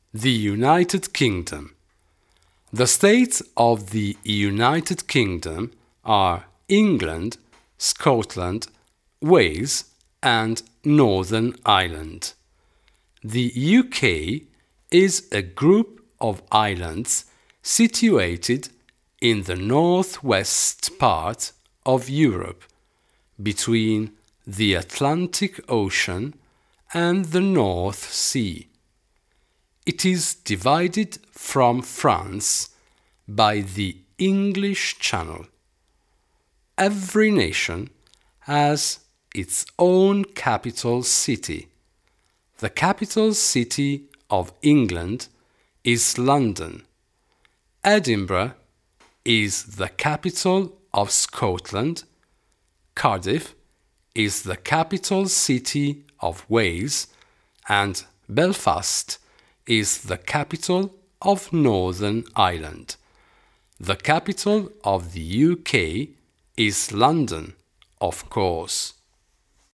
The United Kingdom. The states of the United Kingdom are England, Scotland, Wales, and Northern Ireland. The UK is a group of islands situated in the northwest part of Europe, between the Atlantic Ocean and the North Sea. It is divided from France by the English Channel. Every nation has its own capital city. The capital city of England is London. Edinburgh is the capital of Scotland. Cardiff is the capital city of Wales, and Belfast is the capital of Northern Ireland. The capital of the UK is London, of course.